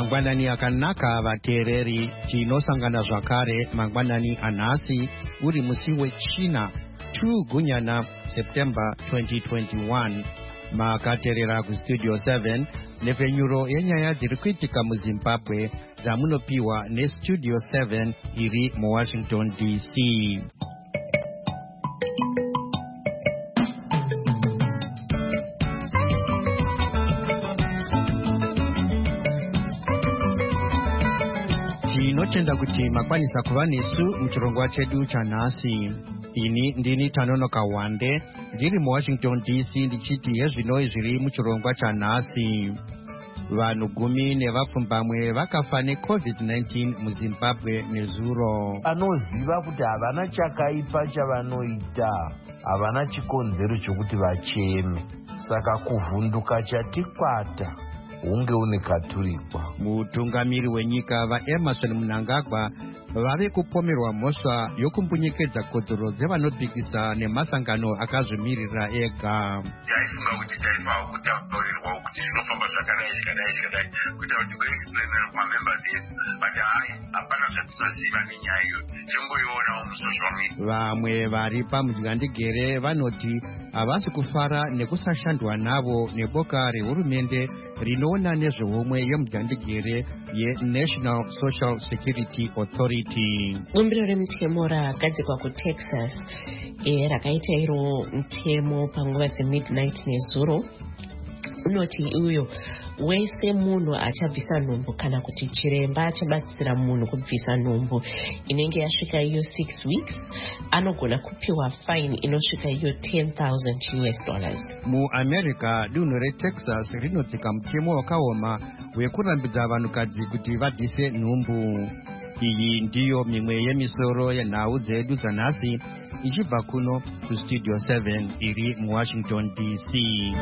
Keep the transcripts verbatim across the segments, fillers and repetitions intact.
Mangwanani akanaka vateereri, tinosangana zvakare mangwanani anhasi uri musi wechina two gunyana September twenty twenty-one. Makateerera kustudio seven nepfenyuro yenyaya dziri kuitika muZimbabwe dzamunopiwa nestudio seven iri muWashington D C. Tinotenda kuti makwanisa kuva nesu muchirongwa chedu chanhasi. Ini ndini Tanonoka Wande ndiri muWashington D C ndichiti hezvinoi zviri muchirongwa chanhasi. Vanhu gumi nevapfumbamwe vakafa necovid nineteen muZimbabwe nezuro. Anoziva kuti havana chakaipa chavanoita, havana chikonzero chokuti vacheme, saka kuvhunduka chatikwata hunge une katurikwa. Mutungamiri wenyika vaEmerson Mnangagwa vave kupomerwa mhosva yokumbunyikedza kodzero dzevanopikisa nemasangano akazvimirira ega. Taifunga kuti taipawo kutaurirwa kuti zvinofamba zvakadai zvakadai zvakadai kuti tikuexplainera kumamembers edu, but hai hapana zvatinoziva nenyaya iyo, tingoionawo musocial media. Vamwe vari pamudyandigere vanoti havasi kufara nekusashandwa navo neboka rehurumende rinoona nezveumwe yemudyandigere yeNational Social Security Authority. Bumbiro remutemo rakagadzikwa kuTexas rakaita iro mutemo panguva dzemidnight nezuro unoti uyo wese munhu achabvisa nhumbu kana kuti chiremba achabatsira munhu kubvisa nhumbu inenge yasvika iyo six weeks anogona kupiwa fine inosvika iyo ten thousand U S dollars. MuAmerica dunhu reTexas rinodzika mutemo wakaoma wekurambidza vanhukadzi kuti vabvise nhumbu. Iyi ndiyo mimwe yemisoro yenhau dzedu dzanhasi ichibva kuno kustudio seven iri muWashington D C.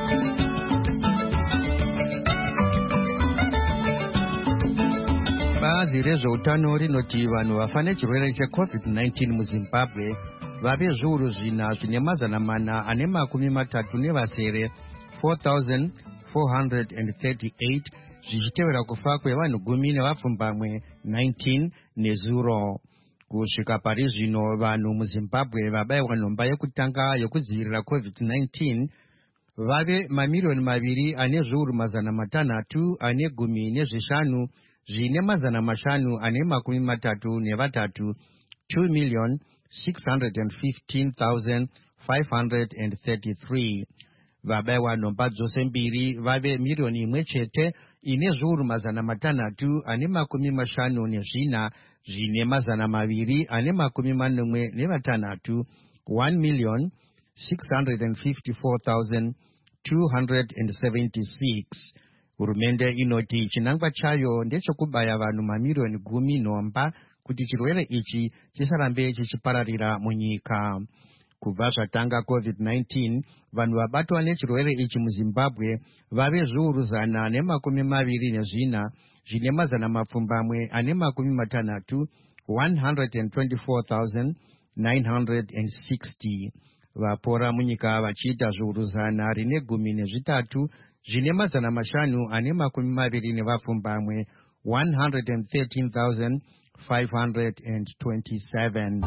Bazi rezveutano rinoti vanhu vafa nechirwere checovid nineteen muZimbabwe vave zviuru zvina zvine mazana mana ane makumi matatu nevasere four thousand four hundred thirty-eight zvichitevera kufa kwevanhu gumi nevapfumbamwe nineteen nezuro. Kusvika pari zvino vanhu muZimbabwe vabayiwa nhomba yekutanga yokudzivirira covid nineteen vave mamiliyoni maviri ane zviuru mazana matanhatu ane gumi nezvishanu zvine mazana mashanu ane makumi matatu nevatatu two million six hundred fifteen thousand five hundred thirty-three. Vabayiwa nhomba dzose mbiri vave miriyoni imwe chete ine zviuru mazana matanhatu ane makumi mashanu nezvina zvine mazana maviri ane makumi manomwe nevatanhatu one million six hundred fifty-four thousand two hundred seventy-six. Hurumende inoti chinangwa chayo ndechokubaya vanhu mamiriyoni gumi nhomba kuti chirwere ichi chisarambe chichipararira munyika. Kubva zvatanga covid nineteen vanhu vabatwa nechirwere ichi muZimbabwe vave zviuru zana nemakumi maviri nezvina zvine mazana mapfumbamwe ane makumi matanhatu one hundred twenty-four thousand nine hundred sixty. Vapora munyika vachiita zviuru zana rine gumi nezvitatu zvine mazana mashanu ane makumi maviri nevapfumbamwe one hundred thirteen thousand five hundred twenty-seven.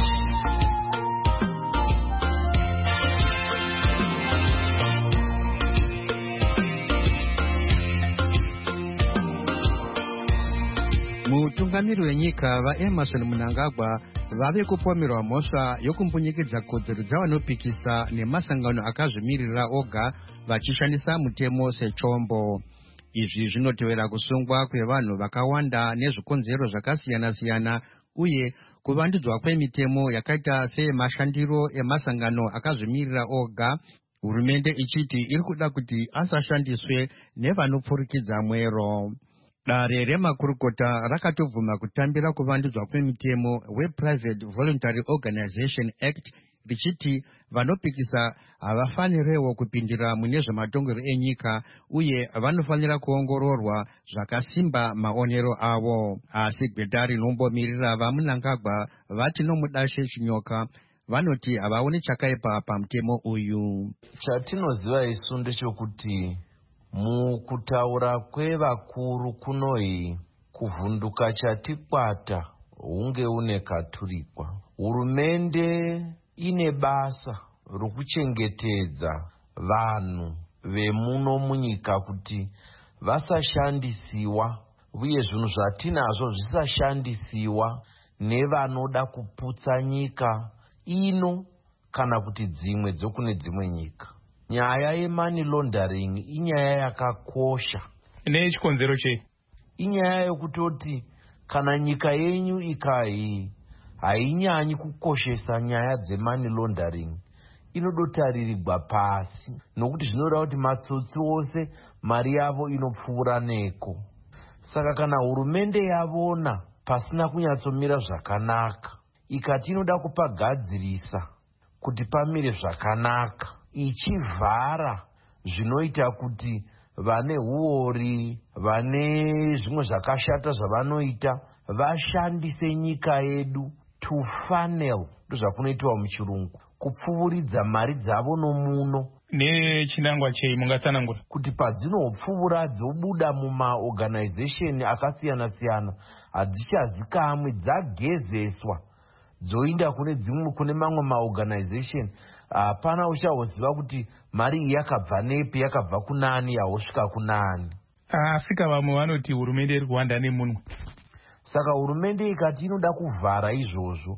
Mutungamiri wenyika vaEmerson Mnangagwa vave kupomerwa mhosva yokumbunyikidza kodzero dzavanopikisa nemasangano akazvimirira oga vachishandisa mutemo sechombo. Izvi zvinotevera kusungwa kwevanhu vakawanda nezvikonzero zvakasiyana-siyana uye kuvandudzwa kwemitemo yakaita semashandiro emasangano akazvimirira oga, hurumende ichiti iri kuda kuti asashandiswe nevanopfurikidza mwero. Dare remakurukota rakatobvuma kutambira kuvandudzwa kwemitemo wePrivate Voluntary Organization Act richiti vanopikisa havafanirewo kupindira mune zvematongero enyika uye vanofanira kuongororwa zvakasimba maonero avo. Asi gweta rinombomirira vaMnangagwa vati nomudashe chinyoka vanoti havaoni chakaipa pamutemo uyu. Chatinoziva isu ndechekuti Mukutaura kwevakuru kunoi kuvhunduka chatikwata hunge une katurikwa. Hurumende ine basa rokuchengetedza vanhu vemuno munyika kuti vasashandisiwa uye zvinhu zvatinazvo zvisashandisiwa nevanoda kuputsa nyika ino kana kuti dzimwe dzokune dzimwe nyika. Nyaya yemoney laundering inyaya yakakosha. Nechikonzero chei? Inyaya yokutoti kana nyika yenyu ikahi hainyanyi kukoshesa nyaya dzemoney laundering, inodotaririrwa pasi nokuti zvinoda kuti matsotsi ose mari yavo inopfuura neko. Saka kana hurumende yavona pasina kunyatsomira zvakanaka, ikati inoda kupagadzirisa kuti pamire zvakanaka, ichivhara zvinoita kuti vane huori, vane zvimwe zvakashata zvavanoita, vashandise nyika yedu to funnel, ndozvakunoitwa muchirungu, kupfuuridza mari dzavo nomuno. Nechinangwa chei mungatsanangura? Kuti padzinopfuura dzobuda mumaorganization akasiyana siyana, hadzichazikamwe, dzagezeswa dzoinda kune dzimwe kune mamwe maorganization, hapana uchazoziva kuti mari iyi yakabva nepi, yakabva kunani, yahosvika kunani. Asika vamwe vanoti hurumende iri kuwanda nemunhu. Saka hurumende ikati inoda kuvhara izvozvo,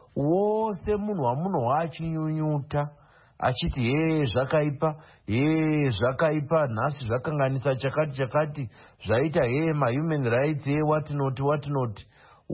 wose munhu wamunhu achinyunyuta achiti he zvakaipa, he zvakaipa, nhasi zvakanganisa chakati chakati, zvaita he ma human rights, he what not what not,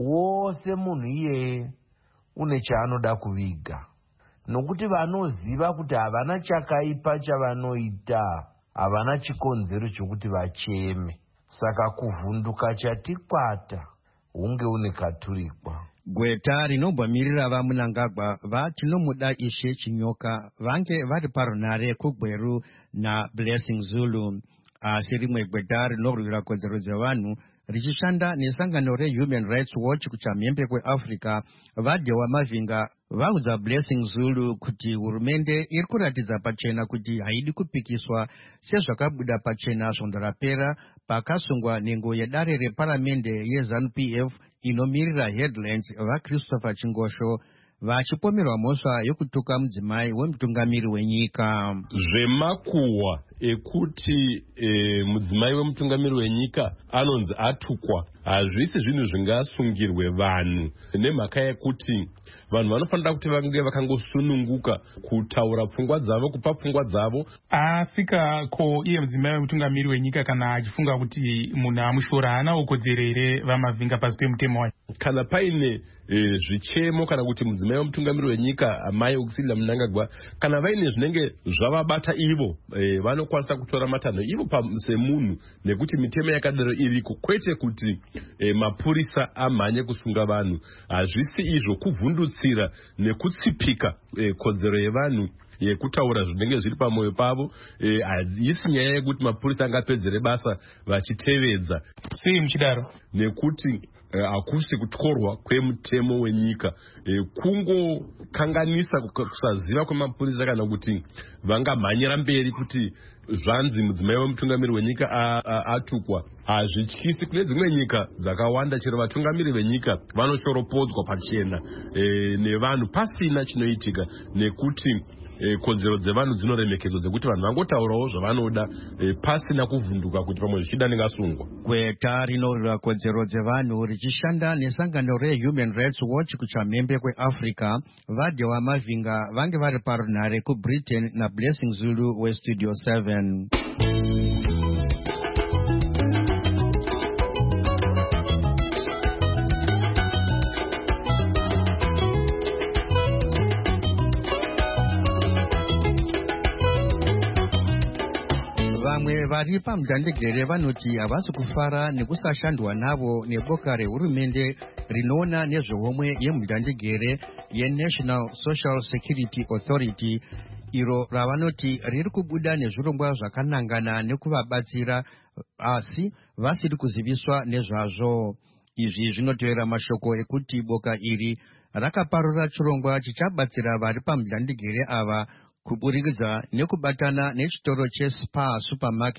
wose munhu iyeye une chaanoda kuviga, nokuti vanoziva kuti havana chakaipa chavanoita, havana chikonzero chokuti vacheme. Saka kuvhunduka chatikwata hunge une katurikwa. Gweta rinobvamirira vamunangagwa vatinomuda Ishe Chinyoka vange vari parunare kuGweru na Blessing Zulu, asi rimwe gweta rinorwira kodzero dzevanhu richishanda nesangano reHuman Rights Watch kuchamhembe kweAfrica vadhewa mavhinga vaudza Blessing Zulu kuti hurumende iri kuratidza pachena kuti haidi kupikiswa sezvakabuda pachena svondo rapera pakasungwa nhengo yedare reparamende yeZANU P F inomirira Headlands vaChristopher Chingosho vachipomerwa mhosva yokutuka mudzimai wemutungamiri wenyika. Zvemakuhwa ekuti e, mudzimai wemutungamiri wenyika anonzi atukwa hazvisi zvinhu zvingasungirwe vanhu, nemhaka yekuti vanhu vanofanira kuti vange vakangosununguka kutaura pfungwa dzavo, kupa pfungwa dzavo. Asika ko iye mudzimai wemutungamiri wenyika kana achifunga kuti munhu amushora haana ukodzero here vamavhinga pasi pemutemo wayo? Kana paine e, zvichemo kana kuti mudzimai wemutungamiri wenyika amai Auxillia Mnangagwa kana vaine zvinenge zvavabata ivo, e, vanokwanisa kutora matanho ivo semunhu, nekuti mitemo yakadaro iriko, kwete kuti e, mapurisa amhanye kusunga vanhu. Hazvisi izvo kuvhundutsira nekutsipika e, kodzero yevanhu yekutaura zvinenge zviri pamwoyo pavo. Haisi e, nyaya yekuti mapurisa angapedzere basa vachitevedza. Sei muchidaro? Nekuti hakusi uh, kutyorwa kwemutemo wenyika, e, kungokanganisa kusaziva kwemapurisa kana kuti vangamhanyira mberi kuti zvanzi mudzimai wemutungamiri wenyika atukwa. Hazvityisi kune dzimwe nyika dzakawanda, chero vatungamiri venyika vanoshoropodzwa pachena e, nevanhu pasina chinoitika, nekuti E, kodzero dzevanhu dzinoremekedzwa dzekuti vanhu vangotaurawo zvavanoda e, pasina kuvhunduka kuti pamwe zvichida ningasungwa. Gweta rinorwira kodzero dzevanhu richishanda nesangano reHuman Rights Watch kuchamhembe kweAfrica vadhewa mavhinga vange vari parunare kuBritain na Blessing Zulu weStudio seven. Vamwe vari pamudandegere vanoti havasi kufara nekusashandwa navo neboka rehurumende rinoona nezvehomwe yemudandegere yeNational Social Security Authority, iro ravanoti riri kubuda nezvirongwa zvakanangana nekuvabatsira asi vasiri kuziviswa nezvazvo. Izvi zvinotevera mashoko ekuti boka iri rakaparura chirongwa chichabatsira vari pamudandegere ava kuburikidza nekubatana nechitoro cheSpar Supermarket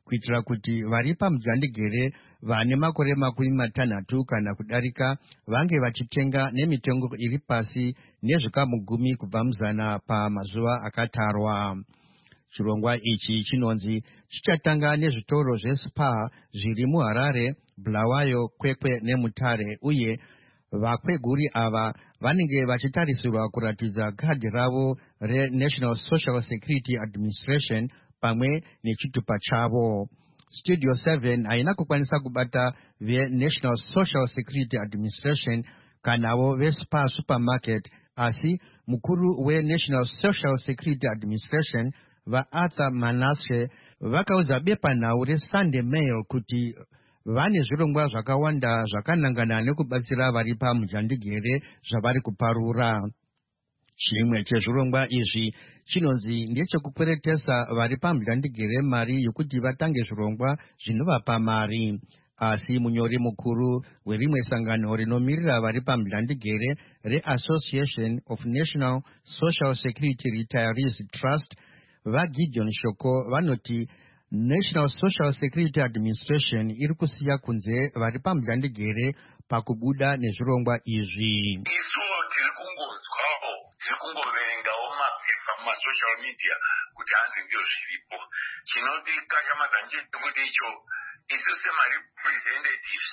kuitira kuti vari pamuzvandigere vane makore makumi matanhatu kana kudarika vange vachitenga nemitengo iri pasi nezvikamu gumi kubva muzana pamazuva akatarwa. Chirongwa ichi chinonzi chichatanga nezvitoro zveSpar zviri muHarare, Bulawayo, Kwekwe neMutare, uye vakweguri ava vanenge vachitarisirwa kuratidza kadhi ravo reNational Social Security Administration pamwe nechitupa chavo. Studio seven haina kukwanisa kubata veNational Social Security Administration kanavo veSpar Supermarket, asi mukuru weNational Social Security Administration vaArthur Manasseh vakaudza bepanhau reSunday Mail kuti vane zvirongwa zvakawanda zvakanangana nekubatsira vari pamuzvandigere zvavari kuparura. Chimwe chezvirongwa izvi chinonzi ndechekukweretesa vari pamuzvandigere mari yokuti vatange zvirongwa zvinovapa mari. Asi munyori mukuru werimwe sangano rinomirira vari pamuzvandigere reAssociation of National Social Security Retirees Trust vaGideon Shoko vanoti National Social Security Administration iri kusiya kunze vari pamuzvandigere pakubuda nezvirongwa izvi. Isu tiri kungonzwawo, tiri kungoverengawo mapepa mumasocial media kuti hanzi ndio zviripo. Chinotikashamadza ndechekuti icho isu semarepresentatives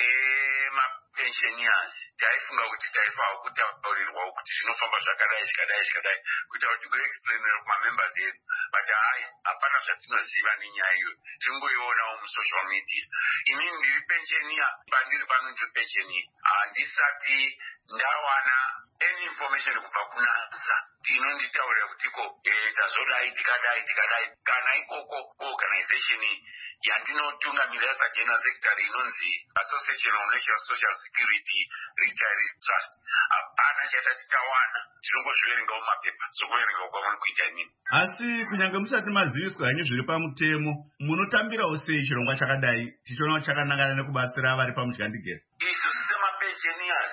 emapensioners taifunga kuti taifawo kutaurirwawo kuti zvinofamba zvakadai zvakadai zvakadai kuita kuti goexplainera kumamembers edu, but hai hapana zvatinoziva nenyaya iyoyo, tingoionawo musocial media. Inini ndiri pensioner, pandiri pano ndiri pensioner, handisati ndawana any information kubva kunasa inonditaurira kutiko tazodai tikadai tikadai. Kana ikoko organization yandinotungamirira sageneral secretary inonzi Association of National Social Security Retirees Trust, hapana chatati tawana. Tinongozviverengawo mapepa sokuverengawo kwamuri kuita inini. Asi kunyange musati maziviswa hanyu zviri pamutemo, munotambirawo sei chirongwa chakadai tichiona chakanangana nekubatsira vari pamuzvandigere? Isu semapensioners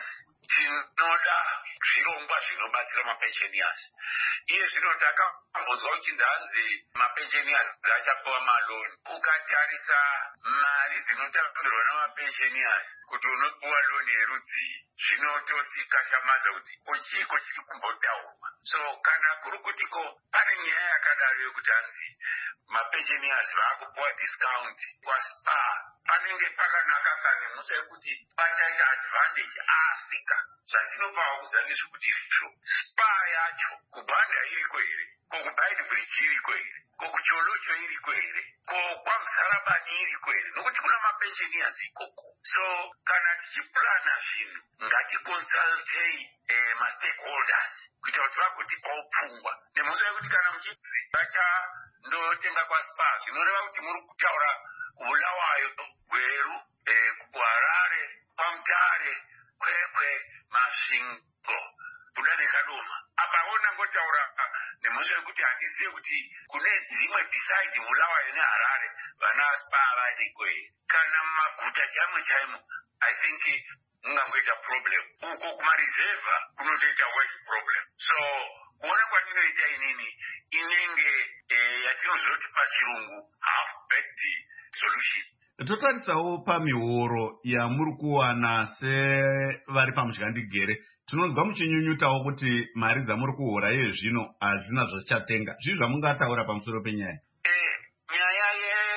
tinoda zvirongwa zvinobatsira mapensioners. Iye zvino takambonzwa uchinzi hanzi mapensioners achapiwa maloni. Ukatarisa mari dzinotambirwa namapensioners kuti unopiwa loni yerudzi, zvinototi kashamadza kuti kochiko chiri kumbotaurwa. So kana kuri kutiko pane nyaya yakadaro yokuti hanzi mapensioners vaakupiwa discount kwaSpar, panenge pakanaka kane musa yekuti pachaita advantage Africa. Zvatinopawo kuziva nezvekuti izvo Spar yacho kubhanda iriko here, kokuBaidbridge iriko here, kokuCholocho iriko here, kokwaMuzarabani iriko here, nokuti kuna mapensioners ikoko. So kana tichiplana zvinhu ngaticonsultei eh, mastakeholders kuita kuti vagotipawo pfungwa, nemhosva yekuti kana muchiti vachandotenga kwaSpar zvinoreva kuti muri kutaura kuBulawayo, Gweru, eh, kuHarare, kwaMutare, Kwekwe, Masvingo, Buda neKadoma. Apa ona ngotaura nemhosva yekuti handizive kuti kune dzimwe beside Bulawayo neHarare vana Spar variko here. Kana mumaguta chamwe chaimo, I think mungangoita problem. Uko kumareserva kunotoita worse problem. So kuona kwandinoita inini inenge eh, yatinozoti pachirungu half baked solution. Totarisawo pamihoro yamuri kuwana sevari pamuzvandigere, tinonzwa muchinyunyutawo kuti mari dzamuri kuhora iye zvino hazvina zvazichatenga. Zvii zvamungataura pamusoro penyaya? Eh, nyaya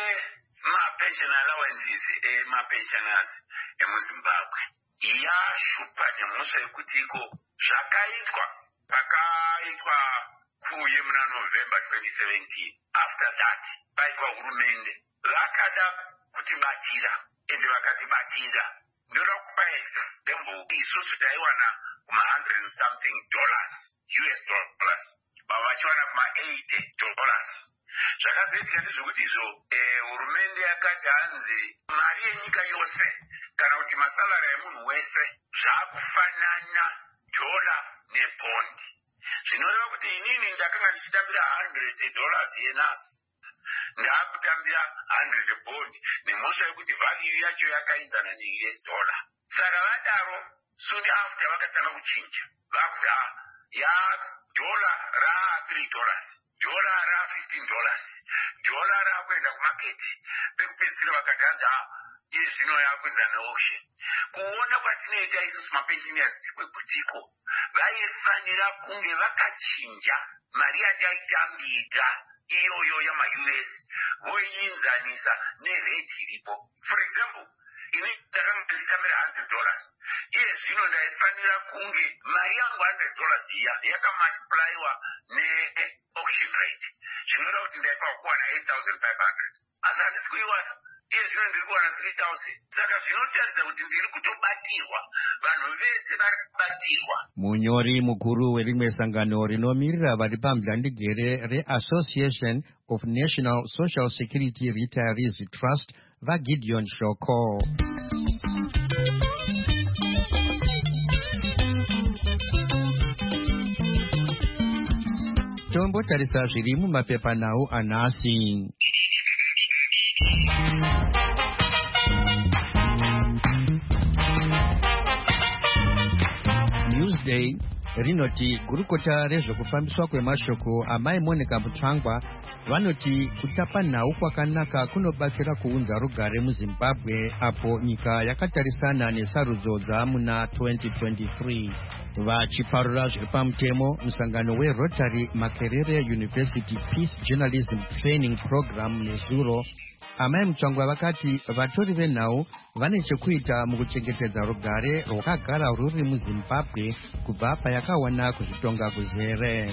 yemapension allowances emapensioners emuZimbabwe yashupa nemhosva yekuti iko zvakaitwa pakaitwa kuye muna November twenty seventeen. After that paitwa hurumende vakada kutibatira ende vakatibatira. Ndoda kupa example, isusu taiwana kuma one hundred and something dollars, U S dollars, bava vachiwana kuma eighty dollars. Zvakazoitika ndezvekuti izvo hurumende yakati hanzi mari yenyika yose kana kuti masalari emunhu wese zvaakufanana dola nebhondi. Zvinoreva kuti inini ndakanga ndichitambira one hundred dollars yenasi ndaakutambira one hundred bond nemhosva yekuti value yacho yakaenzana ne-U S dollar. Saka vadaro soon after vakatanga kuchinja vakuti yadhola ra-three dollars, dhola ra-fifteen dollars, dhola rakuenda kumaketi. Pekupedzisira vakati hanzi iye zvino yakuedza neauction. Kuona kwatinoita isusu mapensioners kwekutiko vaifanira kunge vakachinja mari yataitambidza iyoyo yama-U S voiinzanisa nerate iripo. For example, ini ndakanga ndichitambira one hundred dollars, iye zvino ndaifanira kunge mari yangu one hundred dollars iya yakamultiplyiwa ne-auction rate, zvinoreva kuti ndaifanira kuwana eight thousand five hundred, asi handisi kuiwana. Iye zvino ndiri kuwana three thousand. Saka zvinotaridza kuti ndiri kutobatirwa, vanhu vese vari kubatirwa. Munyori mukuru werimwe sangano rinomirira vari pamhlandigere reAssociation of National Social Security Retirees Trust vaGideon Shoko. Tombotarisa zviri mumapepanhau anhasi. Newsday rinoti gurukota rezvekufambiswa kwemashoko amai Monica Mutsvangwa vanoti kutapa nhau kwakanaka kunobatsira kuunza rugare muZimbabwe apo nyika yakatarisana nesarudzo dzamuna twenty twenty-three. Vachiparura zviri pamutemo, musangano weRotary Makerere University Peace Journalism Training Program nezuro, amai Mutsvangwa vakati vatori venhau vane chekuita mukuchengetedza rugare rwakagara ruri muZimbabwe kubva payakawana kuzvitonga kuzere.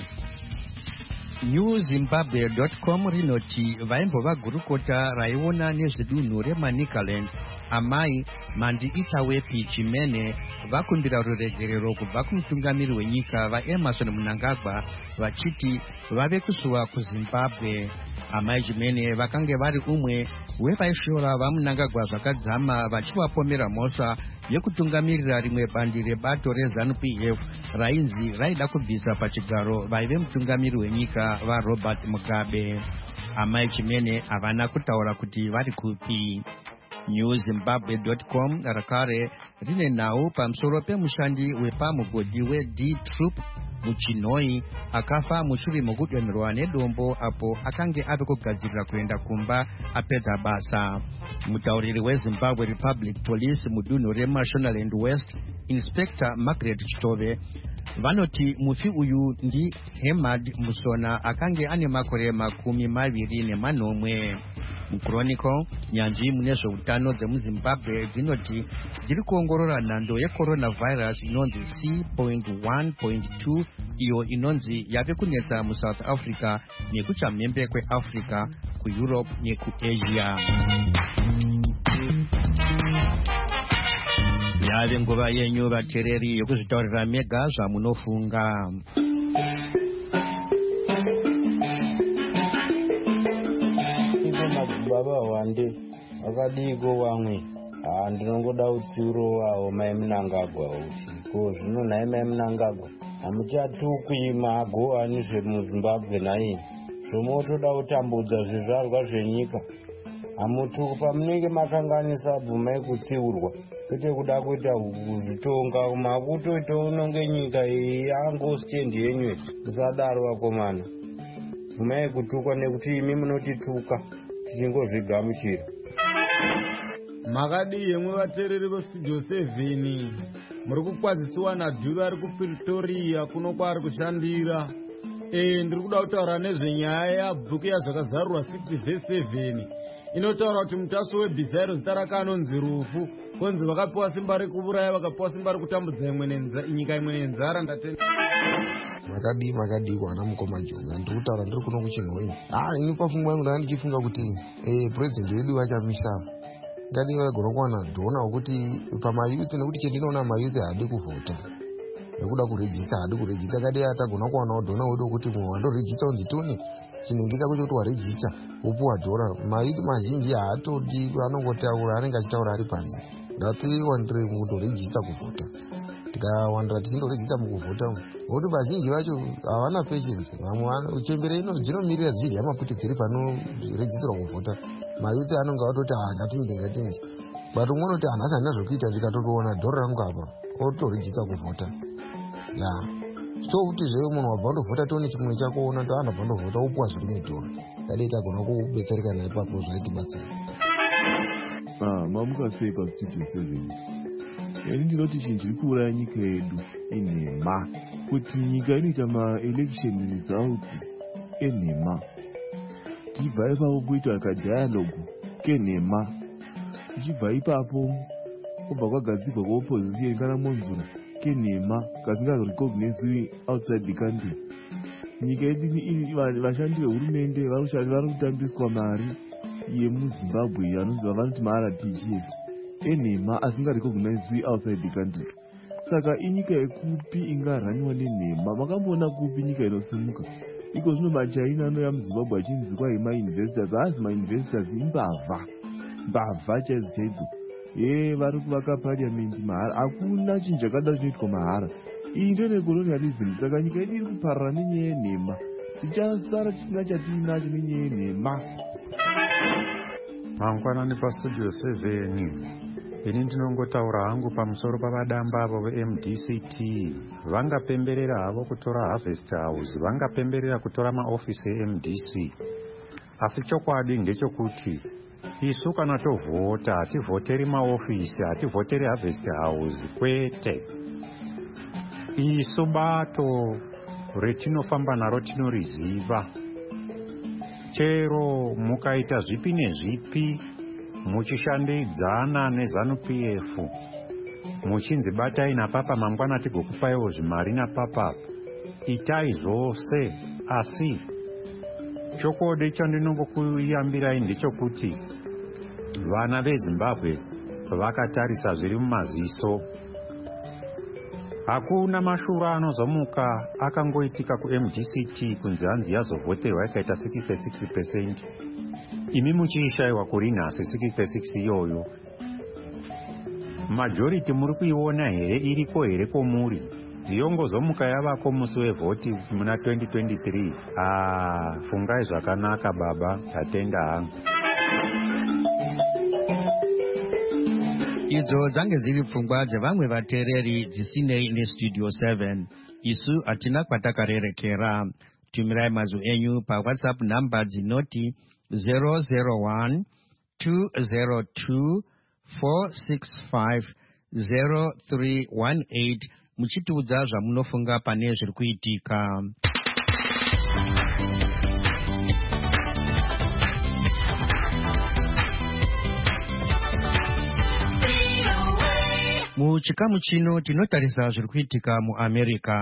new zimbabwe dot com rinoti vaimbova gurukota raiona nezvedunhu reManicaland amai Mandi Itawepi Chimene vakumbira ruregerero kubva kumutungamiri wenyika vaEmerson Mnangagwa vachiti vave kusuwa kuZimbabwe. Amai Chimene vakange vari umwe wevaishora vaMnangagwa zvakadzama vachivapomera mhosva yekutungamirira rimwe bandi rebato reZANU P F rainzi raida kubvisa pachigaro vaive mutungamiri wenyika vaRobert Mugabe. Amai Chimene havana kutaura kuti vari kupi. new zimbabwe dot com rakare rine nhau pamusoro pemushandi wepamugodhi weD Troop muChinoi akafa mushure mokudonherwa nedombo apo akange ave kugadzirira kuenda kumba apedza basa. Mutauriri weZimbabwe Republic Police mudunhu reMashonaland West, Inspector Margaret Chitove, vanoti mufi uyu ndi Hemad Musona akange ane makore makumi maviri nemanomwe. Chronicle nyanzvi mune zveutano dzemuZimbabwe dzinoti dziri kuongorora nhando yecoronavirus inonzi C one point two iyo inonzi yave kunetsa muSouth Africa nekuchamhembe kweAfrica, kuEurope nekuAsia. Yave nguva yenyu vateereri yokuzvitaurira mega zvamunofunga. Baba wande akadiko wamwe ah ndinongoda utsiro wawo mai Mnangagwa uti ko zvino naye mai Mnangagwa amuchatukwi mago ani zvemuZimbabwe naye zvomotoda kutambudza zvizvarwa zvenyika amutuku pamunenge makanganisa bvuma yekutsiurwa kwete kuda kuita kuzvitonga makutoita unonge nyika yangostendi yenyu musadaro vakomana bvuma yekutukwa nekuti imi munotituka tichingozvigamuchira. Makadi yemwe vateereri vestudio seven muri kukwazisiwa naDhuru ari kuPretoria kuno kwaari kushandira. Eh ndiri kuda kutaura nezvenyaya yabhuku yazvakazarurwa six verse seven inotaura kuti mutaso webhizairo zita rake anonzi rufu, konzi vakapiwa simba rekuuraya, vakapiwa simba rekutambudza nyika imwe nenzara. ndatenda makadi makadi kwana mukoma jonga ndiri kutaura ndiri kuno kuChinoi. ah ini pafungwa yangu ndanga ndichifunga kuti eh president wedu vachamisa ngadi vagona kuwana dhona wekuti pamayuthi nekuti chendinoona mayuthi haadi kuvhota nekuda kurejista haadi kurejista kadi atagona kuwanawo dhona wedu wekuti mumwe wandorejista unzi toni chinengeka kucho kuti warejista wopuwa dhora. Mayuthi mazhinji haatodi, anongotaura anenge achitaura ari panze. ngatiwandire kundorejista kuvhota. Tikawandira tichindorejista mukuvhota ngokuti vazhinji vacho havana patience. Vamwe chembere ino dzinomirira dziri yamaputi dziri panorejistirwa kuvhota. Mayuthi anonga atoti ngatinge ngatinge but umwe unoti hanhasi handina zvokuita ndikatotoona dhora rangu apa otorejista kuvhota. ya so kuti zvewe munhu wabva ndovhota tione chimwe chakoona to anhu abva ndovhota upuwa zviri muitora dai tagona kubetsereka naye papo zvaitibatsira. mamuka sei pastudio seven? ini ndinoti chinhu chiri kuuraya nyika yedu enhema, kuti nyika inoita maelection results enhema, tichibva ipapo kuitwa kadialogu kenhema, tichibva ipapo kubva kwagadzirwa kweopposition kana monzura kenhema kasingazorecogniziwi outside the country. nyika yedu vashandi vehurumende vari kutambiswa mari yemuzimbabwe yanonzi vanoti maara T G S enhema asingarecogniziwi outside the country. saka inyika yekupi ingaraniwa nenhema? makamboona kupi nyika inosimuka? iko zvino machaina anoya muzimbabwe achinzi kwai mainvestors, haazi mainvestors imbavha, mbavha chaidzo chaidzo. ye vari kuvaka parliament mahara, hakuna chinhu chakada chinoitwa mahara. iyi ndio necolonialism. saka nyika yedu iri kuparara nenyaya yenhema, tichasara chisina chatiinacho nenyaya yenhema. mangwanani pastudio seven, ini ndinongotaura hangu pamusoro pavadamba avo ve-M D C T. vangapemberera havo kutora Harvest House, vangapemberera kutora maofisi e-M D C, asi chokwadi ndechokuti isu kana tovhota hativhoteri maofisi, hativhoteri Harvest House, kwete. isu bato retinofamba naro tinoriziva. chero mukaita zvipi nezvipi muchishandidzana neZANU P F, muchinzi batai napapa mangwana tigokupaiwo zvimari napapa, itai zvose. asi chokwadi chandinongokuyambirai ndechokuti vana veZimbabwe vakatarisa zviri mumaziso. hakuna mashura anozomuka akangoitika ku-M D C T kunzi hanzi yazovhoterwa ikaita sixty-six percent. imi muchiishayiwa kuri nhasi sixty-six iyoyo. majority muri kuiona here iriko here komuri? yongozomuka yavako musi wevhoti muna twenty twenty-three. ah, fungai zvakanaka baba, tatenda hangu. idzo dzange dziri pfungwa dzevamwe vateereri dzisinei nestudio seven. isu hatina kwatakarerekera. tumirai mazwi enyu pawhatsapp namba dzinoti zero zero one two zero two four six five zero three one eight muchitiudza zvamunofunga pane zviri kuitika. muchikamu chino tinotarisa zviri kuitika muAmerica.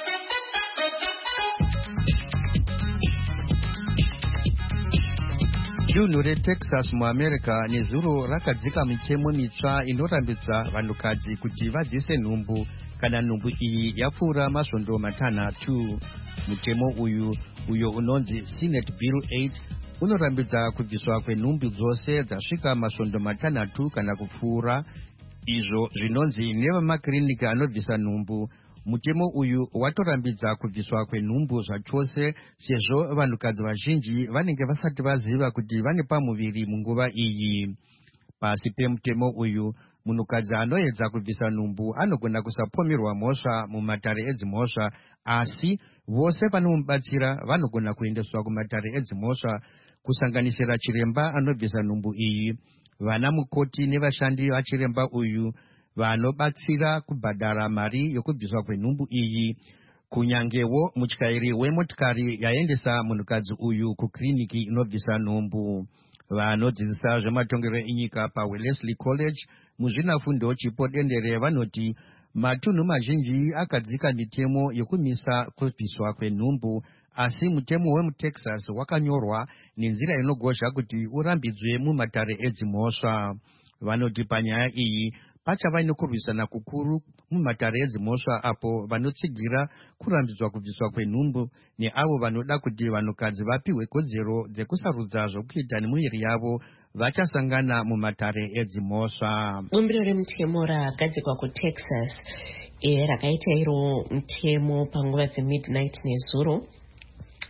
dunhu reTexas muAmerica nezuro rakadzika mitemo mitsva inorambidza vanhukadzi kuti vabvise nhumbu kana nhumbu iyi yapfuura masvondo matanhatu. mutemo uyu uyo unonzi Senate Bill eight unorambidza kubviswa kwenhumbu dzose dzasvika masvondo matanhatu kana kupfuura, izvo zvinonzi nevamakiriniki anobvisa nhumbu. mutemo uyu watorambidza kubviswa kwenhumbu zvachose sezvo vanhukadzi vazhinji vanenge vasati vaziva kuti vane pamuviri munguva iyi. pasi pemutemo uyu munhukadzi anoedza kubvisa nhumbu anogona kusapomerwa mhosva mumatare edzimhosva, asi vose vanomubatsira vanogona kuendeswa kumatare edzimhosva, kusanganisira chiremba anobvisa nhumbu iyi, vana mukoti nevashandi vachiremba uyu vanobatsira kubhadhara mari yokubviswa kwenhumbu iyi, kunyangewo mutyairi wemotikari yaendesa munhukadzi uyu kukiriniki inobvisa nhumbu. vanodzidzisa zvematongerwo enyika paWellesley College muzvinafundo chipo dendere vanoti matunhu mazhinji akadzika mitemo yokumisa kubviswa kwenhumbu, asi mutemo wemuTexas wakanyorwa nenzira inogozha kuti urambidzwe mumatare edzimhosva. vanoti panyaya iyi pachava nekurwisana kukuru mumatare edzimhosva apo vanotsigira kurambidzwa kubviswa kwenhumbu neavo vanoda kuti vanhukadzi vapiwe kodzero dzekusarudza zvokuita nemuviri yavo vachasangana mumatare edzimhosva. bumbiro remutemo ragadzikwa kuTexas e, rakaita iro mutemo panguva dzemidnight nezuro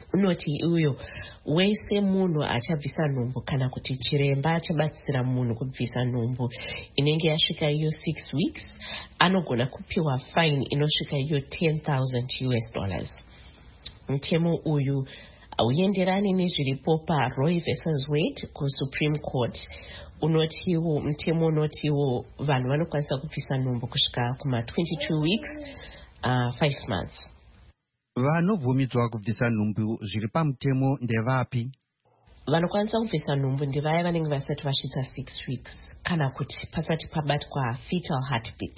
unoti uyo wese munhu achabvisa nhumbu kana kuti chiremba achabatsira munhu kubvisa nhumbu inenge yasvika iyo six weeks anogona kupiwa fine inosvika iyo ten thousand U S dollars. Mutemo uyu hauenderani nezviripo paRoe versus Wade kuSupreme Court unotiwo mutemo unotiwo vanhu vanokwanisa kubvisa nhumbu kusvika kuma twenty-two weeks uh, five months. Vanobvumidzwa kubvisa nhumbu zviri pamutemo ndevapi? Vanokwanisa kubvisa nhumbu ndevaya vanenge vasati vasvitsa six weeks kana kuti pasati pabatwa fetal heartbeat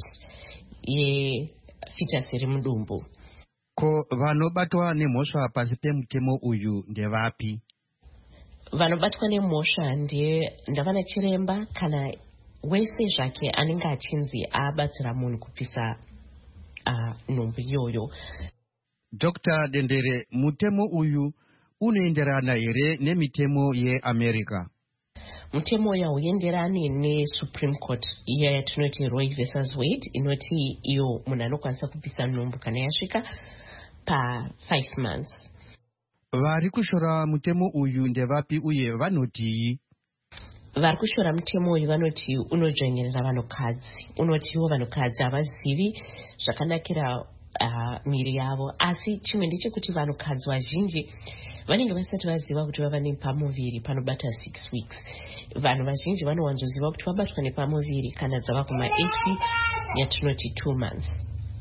yefetus iri mudumbu. Ko vanobatwa nemhosva pasi pemutemo uyu ndevapi? Vanobatwa nemhosva ndiye ndavana chiremba kana wese zvake anenge achinzi abatsira munhu kubvisa uh, nhumbu iyoyo. Doctor Dendere, mutemo uyu unoenderana here nemitemo yeAmerica? Mutemo uyu hauenderani neSupreme Court iya yatinoti Roe versus Wade inoti iyo munhu anokwanisa kubvisa nhumbu kana yasvika pa five months. Vari kushora mutemo uyu ndevapi uye vanotii? Vari kushora mutemo uyu vanoti unodzvanyirira vanhukadzi. Unotiwo vanhukadzi havazivi zvakanakira Uh, miri yavo, asi chimwe ndechekuti vanhukadzi vazhinji vanenge vasati vaziva kuti vava nepamuviri panobata six weeks. Vanhu vazhinji vanowanzoziva kuti vabatwa nepamuviri kana dzava kuma eight weeks yatinoti two months.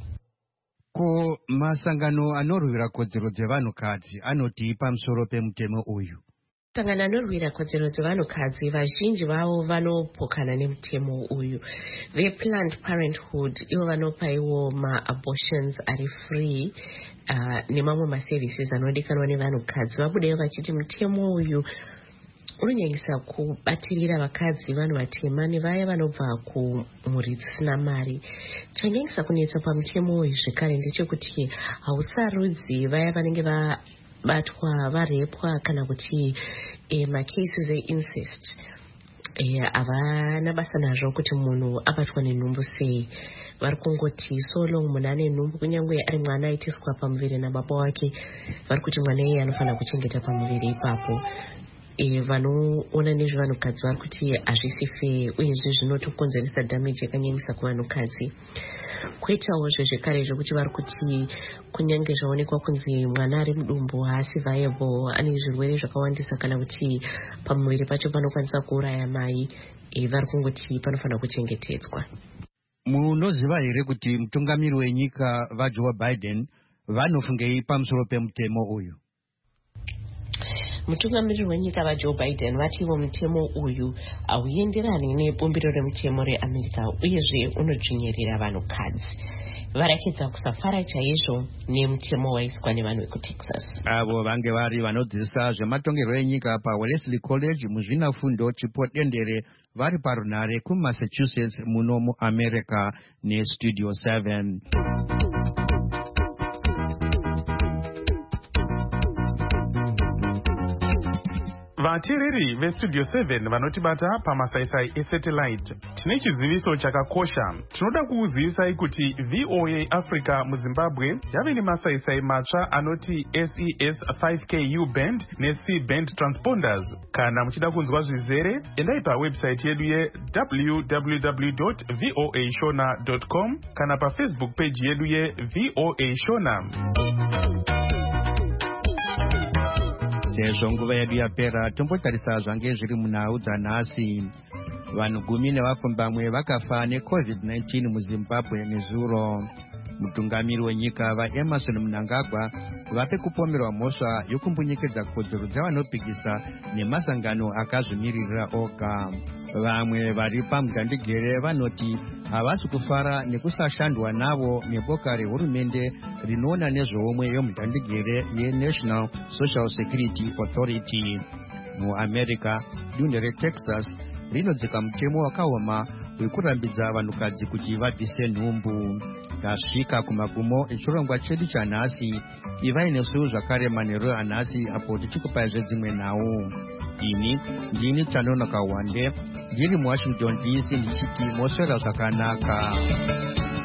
Ko masangano anorwira kodzero dzevanhukadzi anoti pamusoro pemutemo uyu? Sangano anorwira kodzero dzevanhukadzi vazhinji vavo vanopokana nemutemo uyu. VePlanned Parenthood ivo vanopa iwo ma-abortions ari free uh, nemamwe ma-services anodikanwa nevanhukadzi. Vabudewo vachiti mutemo uyu unonyanyisa kubatirira vakadzi vanhu vatema nevaya vanobva kumhuri dzisina mari. Chanyanyisa kunetsa pamutemo uyu zvekare ndechekuti hausarudzi vaya vanenge va batwa varepwa kana kuti e, macases eincest havana e, basa nazvo kuti munhu abatwa nenhumbu sei. Vari kungoti so long munhu ane nhumbu kunyange ari mwana aitiswa pamuviri nababa wake vari kuti mwana iye anofanira kuchengeta pamuviri ipapo. E, vanoona nezvevanhukadzi vari kuti hazvisi fair uyezve zvinotokonzeresa damage yakanyanyisa kuvanhukadzi. Kwoitawozve zvekare zvekuti vari kuti kunyange zvaonekwa kunzi mwana ari mudumbu haasi viable, ane zvirwere zvakawandisa kana kuti pamuviri pacho panokwanisa kuuraya mai, e, vari kungoti panofanira kuchengetedzwa. Munoziva here kuti mutungamiri wenyika vaJoe Biden vanofungei pamusoro pemutemo uyu? Mutungamiri wenyika vaJoe Biden vativo mutemo uyu hauenderani nebumbiro remutemo reAmerica uyezve unodzvinyirira vanhukadzi. Varakidza kusafara chaizvo nemutemo waiswa nevanhu vekuTexas. Avo vange vari vanodzidzisa zvematongerwo enyika paWellesley College muzvinafundo Chipo Dendere vari parunare kuMassachusetts muno muAmerica neStudio seven. Vateereri veStudio seven vanotibata pamasaisai esatellite, tine chiziviso chakakosha. Tinoda kukuzivisai kuti V O A Africa muZimbabwe yave nemasaisai matsva anoti S E S five K U band neC band transponders. Kana muchida kunzwa zvizere, endai pawebsite yedu ye w w w dot voa shona dot com kana paFacebook page yedu ye V O A Shona. Sezvo nguva yedu yapera, tombotarisa zvange zviri munhau dzanhasi. Vanhu gumi nevapfumbamwe vakafa neCovid nineteen muZimbabwe nezuro. Mutungamiri wenyika vaEmerson Mnangagwa vape kupomerwa mhosva yokumbunyikedza kodzero dzavanopikisa nemasangano akazvimirira oga. Vamwe vari pamudhandigere vanoti havasi kufara nekusashandwa navo neboka rehurumende rinoona nezveumwe yomudhandigere yeNational Social Security Authority. MuAmerica, dunhu reTexas rinodzika mutemo wakaoma wekurambidza vanhukadzi kuti vabvise nhumbu. Tasvika kumagumo echirongwa chedu chanhasi. Ivai nesu zvakare manheru anhasi apo tichikupai zvedzimwe nhau. Ini ndini Chanonoka Wande ndiri muWashington D C ndichiti moswera zvakanaka.